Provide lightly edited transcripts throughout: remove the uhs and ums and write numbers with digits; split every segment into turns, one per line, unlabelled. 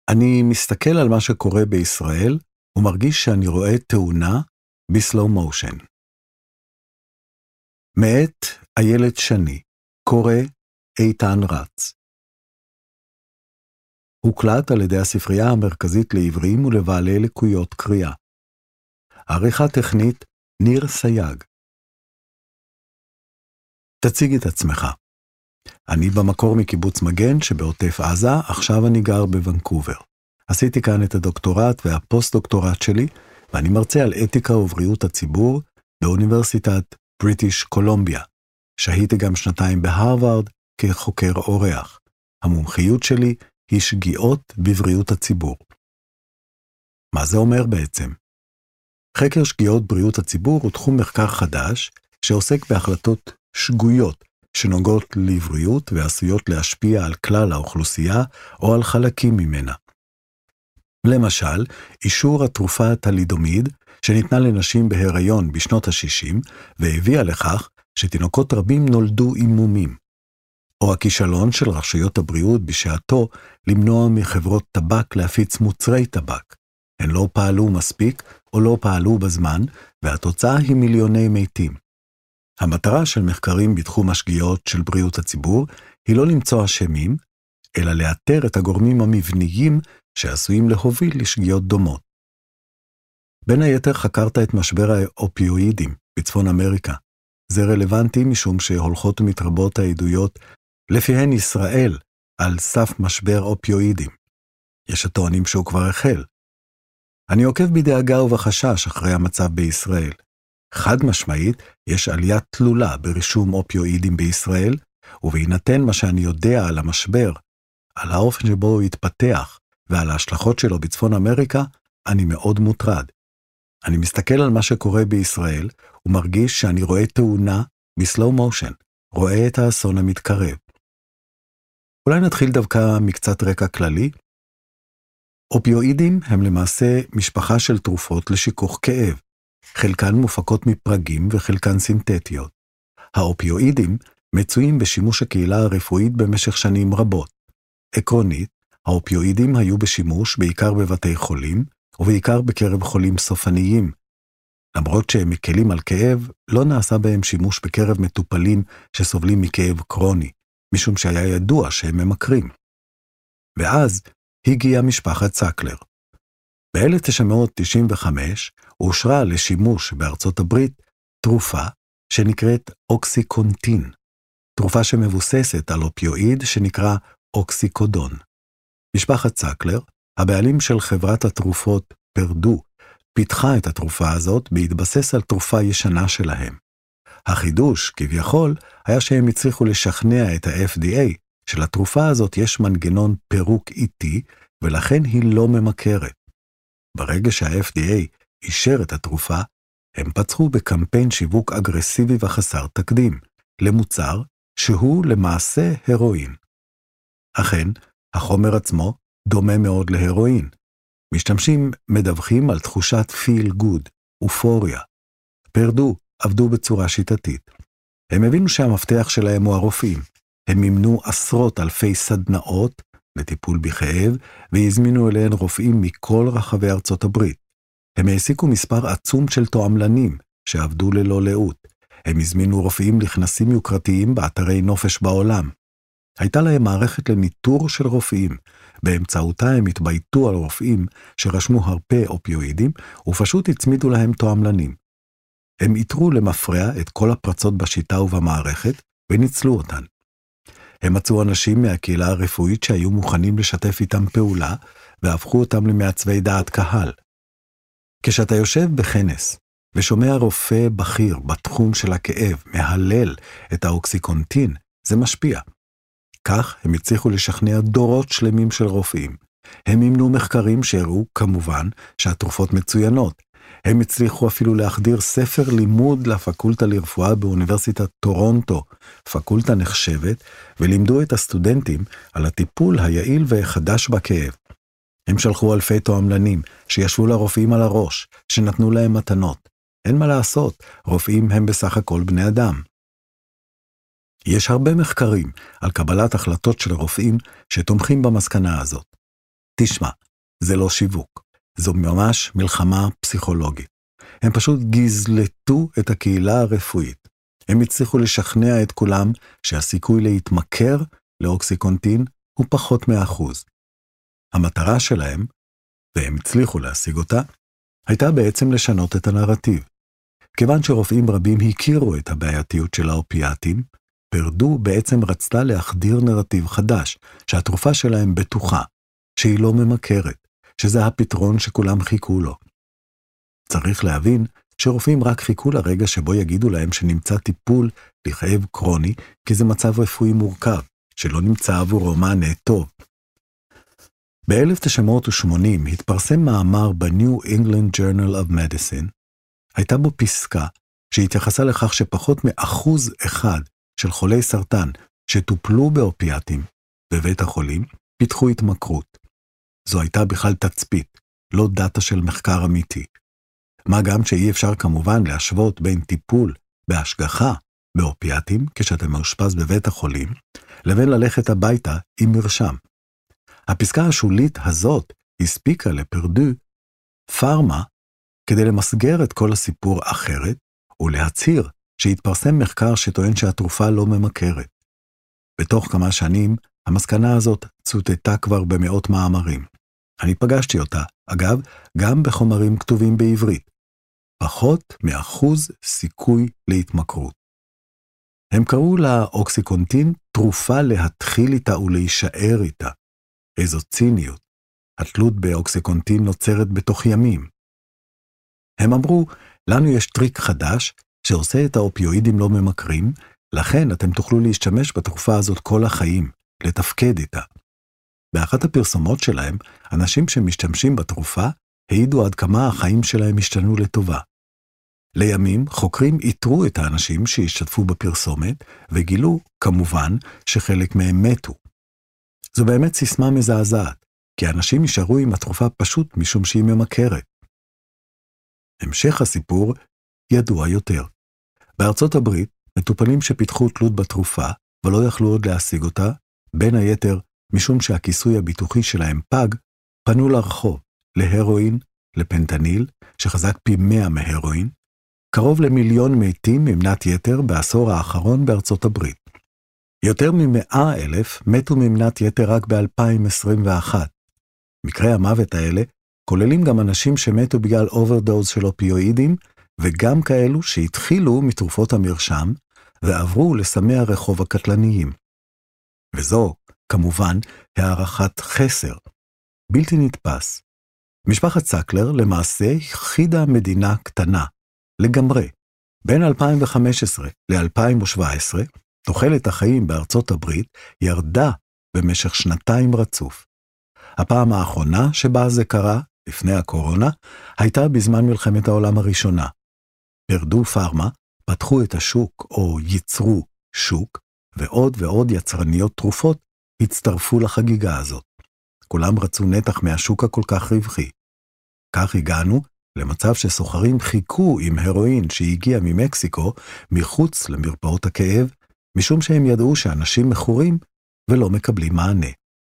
אני מסתכל על מה שקורה בישראל, ומרגיש שאני רואה תאונה בסלואו מושן. מאת איילת שני, קורא איתן רץ. הוקלט על ידי הספרייה המרכזית לעברים ולבעלי לקויות קריאה. עריכה טכנית ניר סייג. תציג את עצמך. אני במקור מקיבוץ מגן שבעוטף עזה, עכשיו אני גר בוונקובר. עשיתי כאן את הדוקטורט והפוסט-דוקטורט שלי, ואני מרצה על אתיקה ובריאות הציבור באוניברסיטת בריטיש קולומביה. שהיתי גם 2 בהרווארד כחוקר אורח. המומחיות שלי היא שגיאות בבריאות הציבור. מה זה אומר בעצם? חקר שגיאות בריאות הציבור הוא תחום מחקר חדש שעוסק בהחלטות שגויות שנוגעות לבריאות ועשויות להשפיע על כלל האוכלוסייה או על חלקים ממנה. למשל, אישור התרופה הטלידומיד שניתנה לנשים בהיריון בשנות ה-60 והביאה לכך שתינוקות רבים נולדו עם מומים. או הכישלון של רשויות הבריאות בשעתו למנוע מחברות טבק להפיץ מוצרי טבק. הן לא פעלו מספיק או לא פעלו בזמן, והתוצאה היא מיליוני מתים. המטרה של מחקרים בתחום השגיאות של בריאות הציבור היא לא למצוא אשמים, אלא לאתר את הגורמים המבניים שעשויים להוביל לשגיאות דומות. בין היתר חקרת את משבר האופיואידים בצפון אמריקה. זה רלוונטי משום שהולכות ומתרבות העדויות לפיהן ישראל על סף משבר אופיואידים. יש הטוענים שהוא כבר החל. אני עוקב בדאגה ובחשש אחרי המצב בישראל. חד משמעית, יש עלייה תלולה ברישום אופיואידים בישראל, ובהינתן מה שאני יודע על המשבר, על האופן שבו הוא התפתח ועל ההשלכות שלו בצפון אמריקה, אני מאוד מוטרד. אני מסתכל על מה שקורה בישראל ומרגיש שאני רואה תאונה בסלואו מושן, רואה את האסון המתקרב. אולי נתחיל דווקא מקצת רקע כללי. אופיואידים הם למעשה משפחה של תרופות לשיכוך כאב. חלקן מופקות מפרגים וחלקן סינתטיות. האופיואידים מצויים בשימוש הקהילה הרפואית במשך שנים רבות. עקרונית, האופיואידים היו בשימוש בעיקר בבתי חולים, ובעיקר בקרב חולים סופניים. למרות שהם מקלים על כאב, לא נעשה בהם שימוש בקרב מטופלים שסובלים מכאב קרוני, משום שהיה ידוע שהם ממכרים. ואז הגיעה משפחת סקלר. ב-1995 אושרה לשימוש בארצות הברית תרופה שנקראת אוקסיקונטין, תרופה שמבוססת על אופיואיד שנקרא אוקסיקודון. משפחת סקלר, הבעלים של חברת התרופות פרדו, פיתחה את התרופה הזאת בהתבסס על תרופה ישנה שלהם. החידוש, כביכול, היה שהם הצליחו לשכנע את ה-FDA שלתרופה הזאת יש מנגנון פירוק איטי, ולכן היא לא ממכרת. ברגע שה-FDA אישר את התרופה, הם פצחו בקמפיין שיווק אגרסיבי וחסר תקדים, למוצר שהוא למעשה הרואין. אכן, החומר עצמו דומה מאוד להרואין. משתמשים מדווחים על תחושת feel good, אופוריה. פרדו עבדו בצורה שיטתית. הם הבינו שהמפתח שלהם הוא הרופאים. הם מימנו עשרות אלפי סדנאות לטיפול בכאב, והזמינו אליהן רופאים מכל רחבי ארצות הברית. הם העסיקו מספר עצום של תועמלנים שעבדו ללא לאות. הם הזמינו רופאים לכנסים יוקרתיים באתרי נופש בעולם. הייתה להם מערכת לניטור של רופאים. באמצעותה הם התבייתו על רופאים שרשמו הרבה אופיואידים, ופשוט הצמידו להם תועמלנים. הם איתרו למפרע את כל הפרצות בשיטה ובמערכת, וניצלו אותן. הם מצאו אנשים מהקהילה הרפואית שהיו מוכנים לשתף איתם פעולה, והפכו אותם למעצבי דעת קהל. כשאתה יושב בכנס, ושומע רופא בכיר בתחום של הכאב, מהלל את האוקסיקונטין, זה משפיע. כך הם הצליחו לשכנע דורות שלמים של רופאים. הם מימנו מחקרים שהראו, כמובן, שהתרופות מצוינות. הם הצליחו אפילו להחדיר ספר לימוד לפקולטה לרפואה באוניברסיטת טורונטו, פקולטה נחשבת, ולימדו את הסטודנטים על הטיפול היעיל והחדש בכאב. הם שלחו אלפי תועמלנים שישבו לרופאים על הראש, שנתנו להם מתנות. אין מה לעשות, רופאים הם בסך הכל בני אדם. יש הרבה מחקרים על קבלת החלטות של רופאים שתומכים במסקנה הזאת. תשמע, זה לא שיווק, זו ממש מלחמה פסיכולוגית. הם פשוט גזלתו את הקהילה הרפואית. הם הצליחו לשכנע את כולם שהסיכוי להתמכר לאוקסיקונטין הוא פחות מ1%. המטרה שלהם, והם הצליחו להשיג אותה, הייתה בעצם לשנות את הנרטיב. כיוון שרופאים רבים הכירו את הבעייתיות של האופיאטים, פרדו בעצם רצתה להחדיר נרטיב חדש, שהתרופה שלהם בטוחה, שהיא לא ממכרת, שזה הפתרון שכולם חיכו לו. צריך להבין שרופאים רק חיכו לרגע שבו יגידו להם שנמצא טיפול לכאב קרוני, כי זה מצב רפואי מורכב, שלא נמצא עבורו מענה טוב. ב-1980 התפרסם מאמר ב-New England Journal of Medicine, הייתה בו פסקה שהתייחסה לכך שפחות מ1% של חולי סרטן שטופלו באופיאטים בבית החולים פיתחו התמכרות. זו הייתה בכלל תצפית, לא דאטה של מחקר אמיתי. מה גם שאי אפשר כמובן להשוות בין טיפול בהשגחה באופיאטים כשאתה מאושפז בבית החולים, לבין ללכת הביתה עם מרשם. הפסקה השולית הזאת הספיקה לפרדו פארמה כדי למסגר את כל הסיפור אחרת ולהצהיר שהתפרסם מחקר שטוען שהתרופה לא ממכרת. בתוך כמה שנים המסקנה הזאת צוטטה כבר במאות מאמרים. אני פגשתי אותה, אגב, גם בחומרים כתובים בעברית. פחות מ1% סיכוי להתמכרות. הם קראו לאוקסיקונטין תרופה להתחיל איתה ולהישאר איתה. איזו ציניות. התלות באוקסיקונטין נוצרת בתוך ימים. הם אמרו, לנו יש טריק חדש שעושה את האופיואידים לא ממכרים, לכן אתם תוכלו להשתמש בתרופה הזאת כל החיים, לתפקד איתה. באחת הפרסומות שלהם, אנשים שמשתמשים בתרופה העידו עד כמה החיים שלהם השתנו לטובה. לימים, חוקרים איתרו את האנשים שהשתתפו בפרסומת, וגילו, כמובן, שחלק מהם מתו. זו באמת סיסמה מזעזעת, כי האנשים נשארו עם התרופה פשוט משום שהיא ממכרת. המשך הסיפור ידוע יותר. בארצות הברית, מטופלים שפיתחו תלות בתרופה, ולא יכלו עוד להשיג אותה, בין היתר, משום שהכיסוי הביטוחי שלהם פג, פנו לרחוב, להרואין, לפנטניל, שחזק פי 100 מהרואין, קרוב ל1,000,000 מתים ממנת יתר בעשור האחרון בארצות הברית. יותר מ100,000 מתו ממנת יתר רק ב-2021. מקרי המוות האלה כוללים גם אנשים שמתו בגלל אוברדוז של אופיואידים, וגם כאלו שהתחילו מתרופות המרשם, ועברו לסמי הרחוב הקטלניים. וזו, כמובן, הערכת חסר. בלתי נתפס. משפחת סקלר למעשה הכחידה מדינה קטנה, לגמרי. בין 2015 ל-2017, תוחלת החיים בארצות הברית ירדה במשך 2 רצוף. הפעם האחרונה שבה זה קרה, לפני הקורונה, הייתה בזמן מלחמת העולם הראשונה. פרדו פארמה פתחו את השוק או ייצרו שוק, ועוד ועוד יצרניות תרופות הצטרפו לחגיגה הזאת. כולם רצו נתח מהשוק הכל כך רווחי. כך הגענו למצב שסוחרים חיכו עם הרואין שהגיע ממקסיקו מחוץ למרפאות הכאב, משום שהם ידעו שאנשים מכורים ולא מקבלים מענה.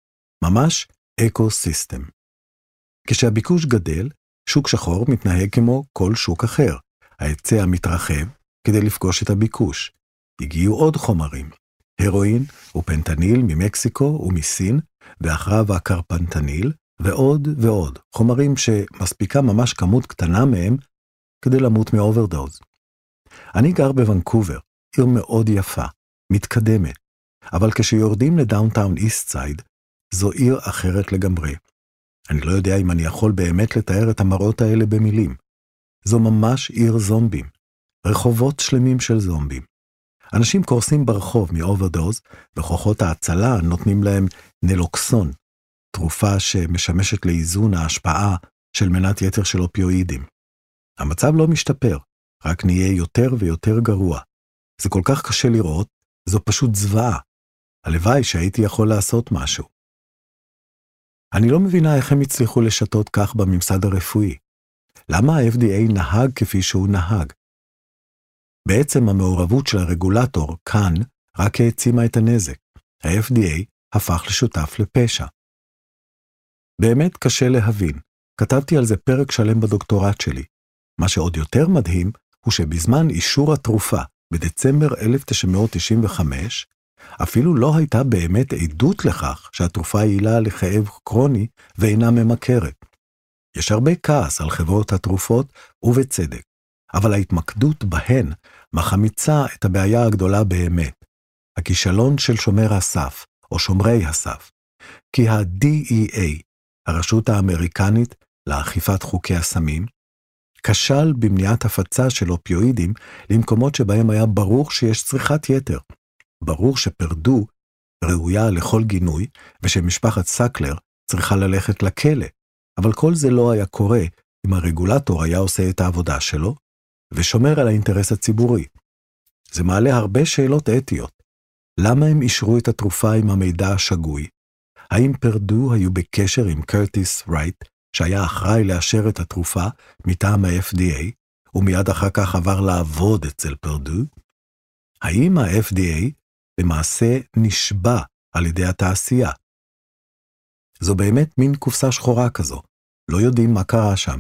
ממש אקו-סיסטם. כשהביקוש גדל, שוק שחור מתנהג כמו כל שוק אחר. ההיצע מתרחב כדי לפגוש את הביקוש. הגיעו עוד חומרים, הרואין ופנטניל ממקסיקו ומסין, ואחריו הקרפנטניל, ועוד ועוד, חומרים שמספיקה ממש כמות קטנה מהם כדי למות מאוברדוז. אני גר בוונקובר, עיר מאוד יפה, מתקדמת, אבל כשיורדים לדאונטאון איסט סייד, זו עיר אחרת לגמרי. אני לא יודע אם אני יכול באמת לתאר את המראות האלה במילים. זו ממש עיר זומבים, רחובות שלמים של זומבים. אנשים קורסים ברחוב מאוברדוז, וכוחות ההצלה נותנים להם נלוקסון, תרופה שמשמשת לאיזון ההשפעה של מנת יתר של אופיואידים. המצב לא משתפר, רק נהיה יותר ויותר גרוע. זה כל כך קשה לראות, זו פשוט זוועה. הלוואי שהייתי יכול לעשות משהו. אני לא מבינה איך הם הצליחו לשתות כך בממסד הרפואי. למה ה-FDA נהג כפי שהוא נהג? בעצם המעורבות של הרגולטור כאן רק העצימה את הנזק. ה-FDA הפך לשותף לפשע. באמת קשה להבין. כתבתי על זה פרק שלם בדוקטורט שלי. מה שעוד יותר מדהים, הוא שבזמן אישור התרופה, בדצמבר 1995, אפילו לא הייתה באמת עדות לכך שהתרופה יעילה לכאב קרוני ואינה ממכרת. יש הרבה כעס על חברות התרופות, ובצדק, אבל ההתמקדות בהן מחמיצה את הבעיה הגדולה באמת, הכישלון של שומר הסף, או שומרי הסף, כי ה-DEA, הרשות האמריקנית לאכיפת חוקי הסמים, כשל במניעת הפצה של אופיואידים למקומות שבהם היה ברור שיש צריכת יתר. ברור שפרדו ראויה לכל גינוי, ושמשפחת סקלר צריכה ללכת לכלא, אבל כל זה לא היה קורה אם הרגולטור היה עושה את העבודה שלו, ושומר על האינטרס הציבורי. זה מעלה הרבה שאלות אתיות. למה הם אישרו את התרופה עם המידע השגוי? האם פרדו היו בקשר עם קרטיס רייט, שהיה אחראי לאשר את התרופה מטעם ה-FDA, ומיד אחר כך עבר לעבוד אצל פרדו? האם ה-FDA למעשה נשבע על ידי התעשייה? זו באמת מין קופסה שחורה כזו. לא יודעים מה קרה שם.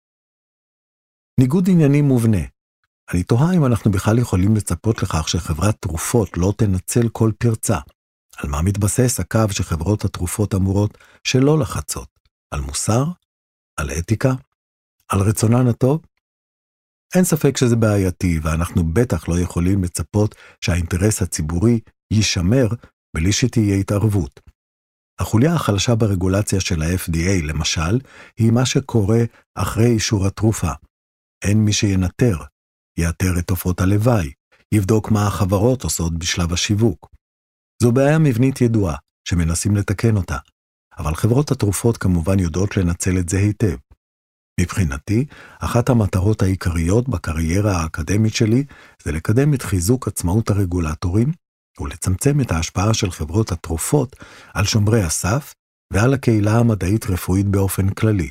ניגוד עניינים מובנה. אני תוהה אם אנחנו בכלל יכולים לצפות לכך שחברת תרופות לא תנצל כל פרצה. על מה מתבסס הקו שחברות התרופות אמורות שלא לחצות? על מוסר? על אתיקה? על רצונן הטוב? אין ספק שזה בעייתי, ואנחנו בטח לא יכולים לצפות שהאינטרס הציבורי יישמר בלי שתהיה התערבות. החוליה החלשה ברגולציה של ה-FDA, למשל, היא מה שקורה אחרי אישור התרופה. אין מי שינטר, יאתר את תופעות הלוואי, יבדוק מה החברות עושות בשלב השיווק. זו בעיה מבנית ידועה, שמנסים לתקן אותה, אבל חברות התרופות כמובן יודעות לנצל את זה היטב. מבחינתי, אחת המטרות העיקריות בקריירה האקדמית שלי, זה לקדם את חיזוק עצמאות הרגולטורים, ולצמצם את ההשפעה של חברות התרופות על שומרי הסף, ועל הקהילה המדעית-רפואית באופן כללי.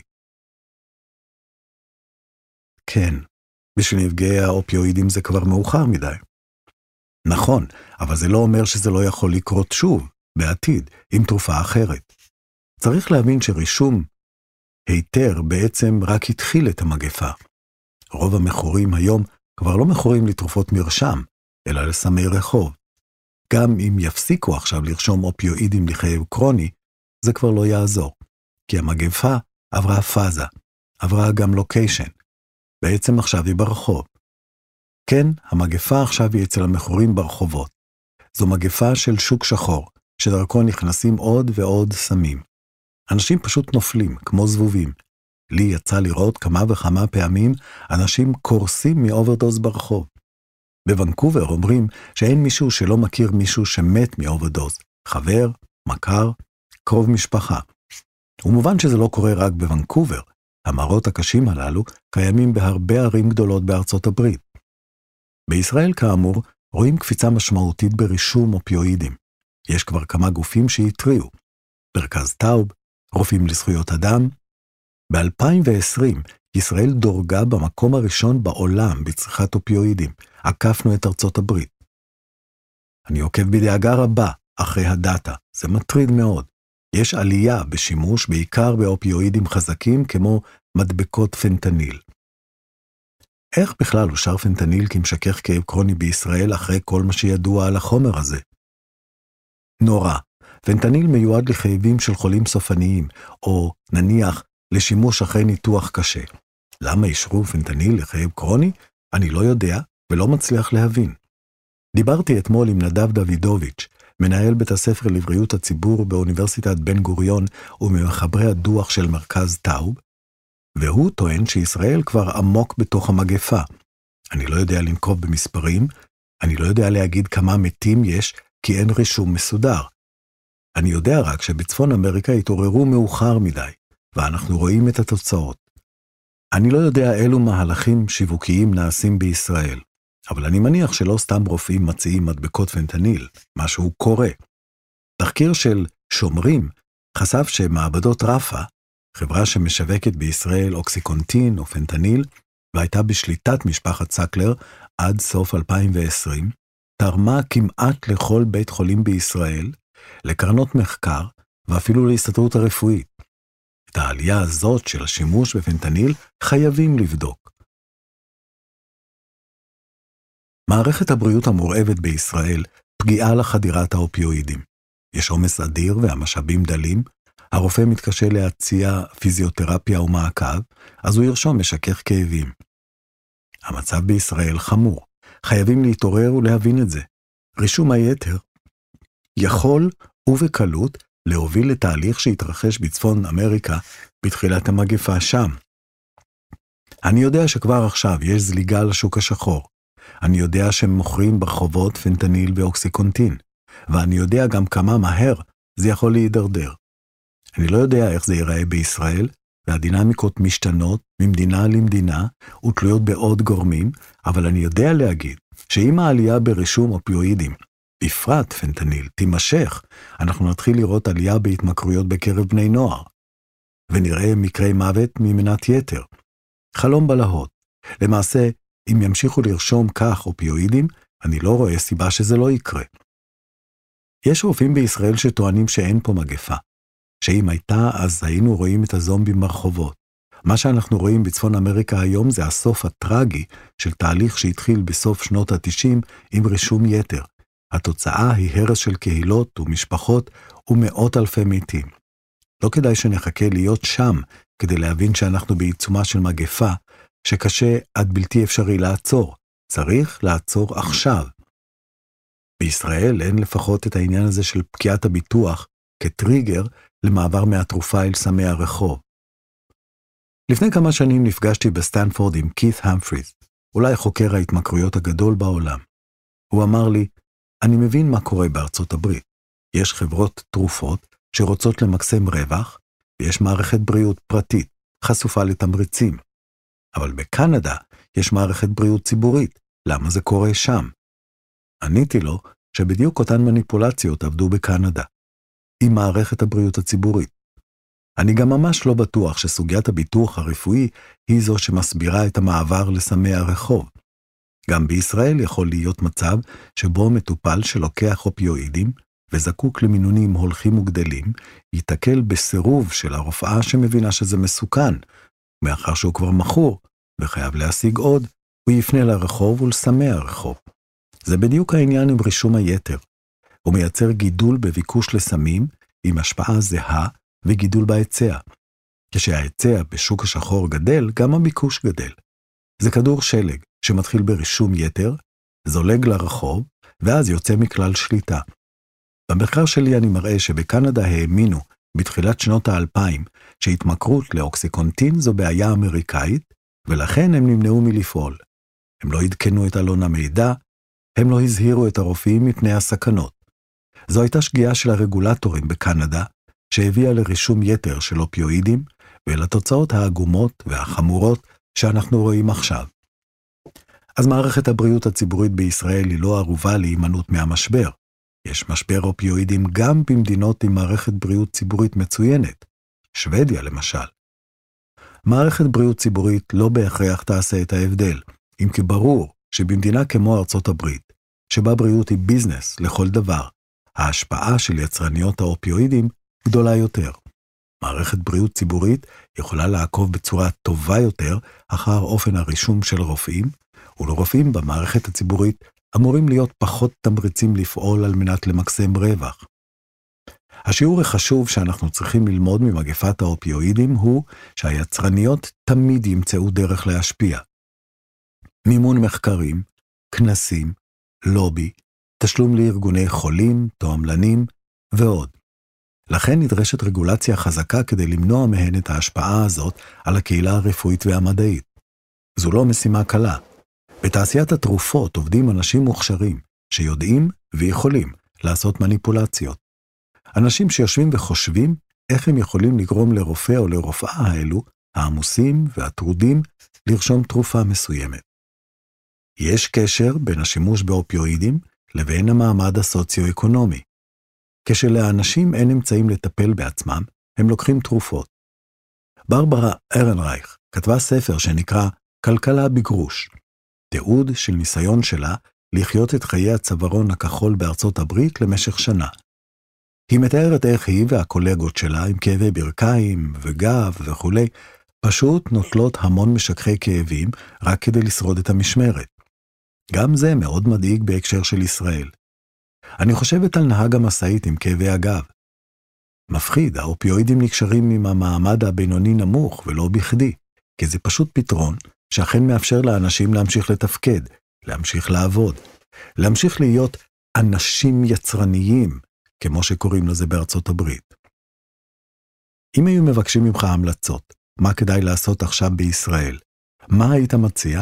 כן, בשביל נפגעי האופיואידים זה כבר מאוחר מדי. נכון, אבל זה לא אומר שזה לא יכול לקרות שוב, בעתיד, עם תרופה אחרת. צריך להבין שרישום היתר בעצם רק התחיל את המגפה. רוב המכורים היום כבר לא מכורים לתרופות מרשם, אלא לסמי רחוב. גם אם יפסיקו עכשיו לרשום אופיואידים לכאב קרוני, זה כבר לא יעזור, כי המגפה עברה פאזה, עברה גם לוקיישן. בעצם עכשיו היא ברחוב. כן, המגפה עכשיו היא אצל המכורים ברחובות. זו מגפה של שוק שחור, שדרכו נכנסים עוד ועוד סמים. אנשים פשוט נופלים, כמו זבובים. לי יצא לראות כמה וכמה פעמים אנשים קורסים מאוברדוז ברחוב. בוונקובר אומרים שאין מישהו שלא מכיר מישהו שמת מאוברדוז. חבר, מכר, קרוב משפחה. ומובן שזה לא קורה רק בוונקובר. המראות הקשים הללו קיימים בהרבה ערים גדולות בארצות הברית. בישראל כאמור רואים קפיצה משמעותית ברישום אופיואידים. יש כבר כמה גופים שהתריעו. מרכז טאוב, רופאים לזכויות אדם. ב-2020 ישראל דורגה במקום הראשון בעולם בצריכת אופיואידים. עקפנו את ארצות הברית. אני עוקב בדאגה רבה אחרי הדאטה. זה מטריד מאוד. יש עלייה בשימוש בעיקר באופיואידים חזקים כמו מדבקות פנטניל. איך בכלל אושר פנטניל כמשכך כאב קרוני בישראל אחרי כל מה שידוע על החומר הזה? נורא. פנטניל מיועד לכאבים של חולים סופניים, או נניח לשימוש אחרי ניתוח קשה. למה אישרו פנטניל לכאב קרוני? אני לא יודע ולא מצליח להבין. דיברתי אתמול עם נדב דוידוביץ', מנהל בית הספר לבריאות הציבור באוניברסיטת בן גוריון וממחברי הדוח של מרכז טאוב, והוא טוען שישראל כבר עמוק בתוך המגפה. אני לא יודע לנקוב במספרים, אני לא יודע להגיד כמה מתים יש, כי אין רישום מסודר. אני יודע רק שבצפון אמריקה התעוררו מאוחר מדי, ואנחנו רואים את התוצאות. אני לא יודע אילו מהלכים שיווקיים נעשים בישראל, אבל אני מניח שלא סתם רופאים מציעים מדבקות פנטניל, משהו קורה. תחקיר של שומרים חשף שמעבדות רפה, חברה שמשווקת בישראל אוקסיקונטין או פנטניל, והייתה בשליטת משפחת סקלר עד סוף 2020, תרמה כמעט לכל בית חולים בישראל, לקרנות מחקר ואפילו להסתדרות הרפואית. את העלייה הזאת של השימוש בפנטניל חייבים לבדוק. מערכת הבריאות המורעבת בישראל פגיעה לחדירת האופיואידים. יש עומס אדיר והמשאבים דלים, הרופא מתקשה להציע פיזיותרפיה ומעקב, אז הוא ירשום משכך כאבים. המצב בישראל חמור, חייבים להתעורר ולהבין את זה. רישום היתר יכול ובקלות להוביל לתהליך שהתרחש בצפון אמריקה בתחילת המגפה שם. אני יודע שכבר עכשיו יש זליגה לשוק השחור. אני יודע שהם מוכרים ברחובות פנטניל ואוקסיקונטין, ואני יודע גם כמה מהר זה יכול להידרדר. אני לא יודע איך זה ייראה בישראל, והדינמיקות משתנות ממדינה למדינה ותלויות בעוד גורמים, אבל אני יודע להגיד שאם העלייה ברישום אופיואידים, בפרט פנטניל, תימשך, אנחנו נתחיל לראות עלייה בהתמכרויות בקרב בני נוער, ונראה מקרי מוות ממנת יתר. חלום בלהות. למעשה, אם ימשיכו לרשום כך אופיואידים, אני לא רואה סיבה שזה לא יקרה. יש רופאים בישראל שטוענים שאין פה מגפה, שאם הייתה אז היינו רואים את הזומבים ברחובות. מה שאנחנו רואים בצפון אמריקה היום זה הסוף הטרגי של תהליך שהתחיל בסוף שנות ה-90 עם רישום יתר. התוצאה היא הרס של קהילות ומשפחות ומאות אלפי מתים. לא כדאי שנחכה להיות שם כדי להבין שאנחנו בעיצומה של מגפה שקשה עד בלתי אפשרי לעצור. צריך לעצור עכשיו. בישראל אין לפחות את העניין הזה של פקיעת הביטוח כטריגר למעבר מהתרופה אל סמי הרחוב. לפני כמה שנים נפגשתי בסטנפורד עם כית המפריז, אולי חוקר ההתמכרויות הגדול בעולם. הוא אמר לי, אני מבין מה קורה בארצות הברית. יש חברות תרופות שרוצות למקסם רווח, ויש מערכת בריאות פרטית, חשופה לתמריצים. אבל בקנדה יש מערכת בריאות ציבורית. למה זה קורה שם? עניתי לו שבדיוק אותן מניפולציות עבדו בקנדה, עם מערכת הבריאות הציבורית. אני גם ממש לא בטוח שסוגיית הביטוח הרפואי היא זו שמסבירה את המעבר לסמי הרחוב. גם בישראל יכול להיות מצב שבו מטופל שלוקח אופיואידים וזקוק למינונים הולכים וגדלים, ייתקל בסירוב של הרופאה שמבינה שזה מסוכן, מאחר שהוא כבר מכור וחייב להשיג עוד, הוא יפנה לרחוב ולסמי הרחוב. זה בדיוק העניין עם רישום היתר. הוא מייצר גידול בביקוש לסמים עם השפעה זהה וגידול בהיצע. כשההיצע בשוק השחור גדל, גם הביקוש גדל. זה כדור שלג שמתחיל ברישום יתר, זולג לרחוב, ואז יוצא מכלל שליטה. במחקר שלי אני מראה שבקנדה האמינו בתחילת שנות ה-2000 שהתמכרות לאוקסיקונטין זו בעיה אמריקאית, ולכן הם נמנעו מלפעול. הם לא עדכנו את אלון המידע, הם לא הזהירו את הרופאים מפני הסכנות. זו הייתה שגיאה של הרגולטורים בקנדה, שהביאה לרישום יתר של אופיואידים, ולתוצאות העגומות והחמורות שאנחנו רואים עכשיו. אז מערכת הבריאות הציבורית בישראל היא לא ערובה להימנעות מהמשבר. יש משבר אופיואידים גם במדינות עם מערכת בריאות ציבורית מצוינת, שוודיה למשל. מערכת בריאות ציבורית לא בהכרח תעשה את ההבדל, אם כי ברור שבמדינה כמו ארצות הברית, שבה בריאות היא ביזנס לכל דבר, ההשפעה של יצרניות האופיואידים גדולה יותר. מערכת בריאות ציבורית יכולה לעקוב בצורה טובה יותר אחר אופן הרישום של רופאים, ולרופאים במערכת הציבורית אמורים להיות פחות תמריצים לפעול על מנת למקסם רווח. השיעור החשוב שאנחנו צריכים ללמוד ממגפת האופיואידים הוא שהיצרניות תמיד ימצאו דרך להשפיע. מימון מחקרים, כנסים, לובי, תשלום לארגוני חולים, תועמלנים ועוד. לכן נדרשת רגולציה חזקה כדי למנוע מהן את ההשפעה הזאת על הקהילה הרפואית והמדעית. זו לא משימה קלה. בתעשיית התרופות עובדים אנשים מוכשרים שיודעים ויכולים לעשות מניפולציות. אנשים שיושבים וחושבים איך הם יכולים לגרום לרופא או לרופאה האלו, העמוסים והטרודים, לרשום תרופה מסוימת. יש קשר בין השימוש באופיואידים לבין המעמד הסוציו-אקונומי. כשלאנשים אין אמצעים לטפל בעצמם, הם לוקחים תרופות. ברברה ארנרייך כתבה ספר שנקרא כלכלה בגרוש, תיעוד של ניסיון שלה לחיות את חיי הצווארון הכחול בארצות הברית למשך שנה. היא מתארת איך היא והקולגות שלה עם כאבי ברכיים וגב וכו' פשוט נוטלות המון משככי כאבים רק כדי לשרוד את המשמרת. גם זה מאוד מדאיג בהקשר של ישראל. אני חושבת על נהג המשאית עם כאבי הגב. מפחיד, האופיואידים נקשרים עם המעמד הבינוני נמוך ולא בכדי, כי זה פשוט פתרון שאכן מאפשר לאנשים להמשיך לתפקד, להמשיך לעבוד, להמשיך להיות אנשים יצרניים, כמו שקוראים לזה בארצות הברית. אם היו מבקשים ממך המלצות, מה כדאי לעשות עכשיו בישראל? מה היית מציע?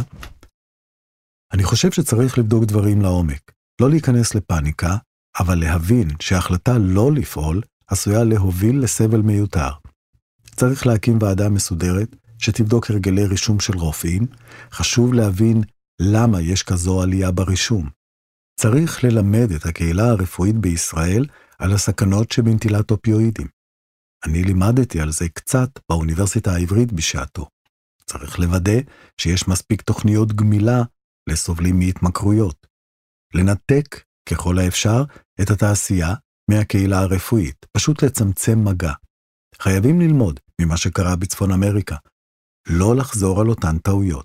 אני חושב שצריך לבדוק דברים לעומק, לא להיכנס לפאניקה, אבל להבין שההחלטה לא לפעול עשויה להוביל לסבל מיותר. צריך להקים ועדה מסודרת שתבדוק הרגלי רישום של רופאים, חשוב להבין למה יש כזו עלייה ברישום. צריך ללמד את הקהילה הרפואית בישראל על הסכנות שבנטילת אופיואידים. אני לימדתי על זה קצת באוניברסיטה העברית בשעתו. צריך לוודא שיש מספיק תוכניות גמילה לסובלים מהתמכרויות. לנתק ככל האפשר את התעשייה מהקהילה הרפואית, פשוט לצמצם מגע. חייבים ללמוד ממה שקרה בצפון אמריקה, לא לחזור על אותן טעויות.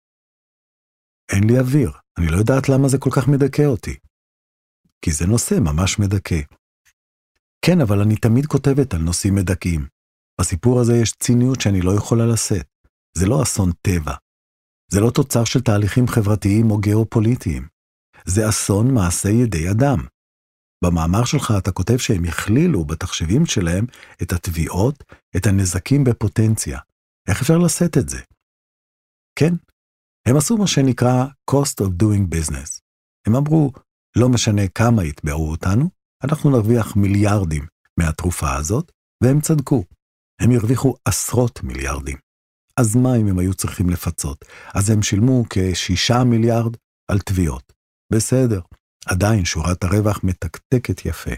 אין לי אוויר, אני לא יודעת למה זה כל כך מדכא אותי. כי זה נושא ממש מדכא. כן, אבל אני תמיד כותבת על נושאים מדכאים. בסיפור הזה יש ציניות שאני לא יכולה לשאת. זה לא אסון טבע. זה לא תוצר של תהליכים חברתיים או גיאופוליטיים. זה אסון מעשה ידי אדם. במאמר שלך אתה כותב שהם הכלילו בתחשיבים שלהם את התביעות, את הנזקים בפוטנציה. איך אפשר לשאת את זה? כן, הם עשו מה שנקרא cost of doing business. הם אמרו, לא משנה כמה יתבעו אותנו, אנחנו נרוויח מיליארדים מהתרופה הזאת, והם צדקו. הם הרוויחו עשרות מיליארדים. אז מה אם הם היו צריכים לפצות? אז הם שילמו כ6 מיליארד על תביעות. בסדר, עדיין שורת הרווח מתקתקת יפה.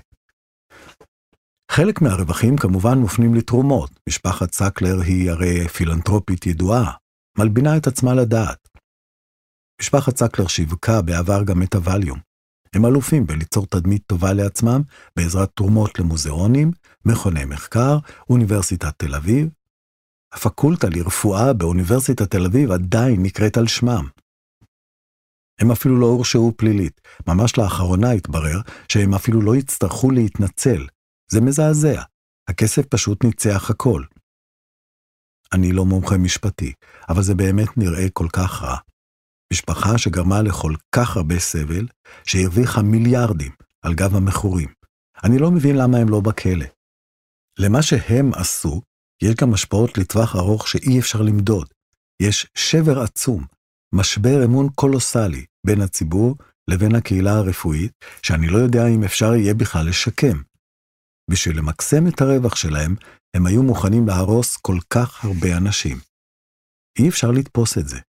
חלק מהרווחים כמובן מופנים לתרומות. משפחת סקלר היא הרי פילנטרופית ידועה, מלבינה את עצמה לדעת. משפחת סקלר שיווקה בעבר גם את הווליום. הם אלופים בליצור תדמית טובה לעצמם בעזרת תרומות למוזיאונים, מכוני מחקר, אוניברסיטת תל אביב. הפקולטה לרפואה באוניברסיטת תל אביב עדיין נקראת על שמם. הם אפילו לא הורשעו פלילית. ממש לאחרונה התברר שהם אפילו לא יצטרכו להתנצל. זה מזעזע. הכסף פשוט ניצח הכל. אני לא מומחה משפטי, אבל זה באמת נראה כל כך רע. משפחה שגרמה לכל כך הרבה סבל, שהרוויחה מיליארדים על גב המכורים. אני לא מבין למה הם לא בכלא. למה שהם עשו, יש גם השפעות לטווח ארוך שאי אפשר למדוד. יש שבר עצום, משבר אמון קולוסלי בין הציבור לבין הקהילה הרפואית, שאני לא יודע אם אפשר יהיה בכלל לשקם. בשביל למקסם את הרווח שלהם, הם היו מוכנים להרוס כל כך הרבה אנשים. אי אפשר לתפוס את זה.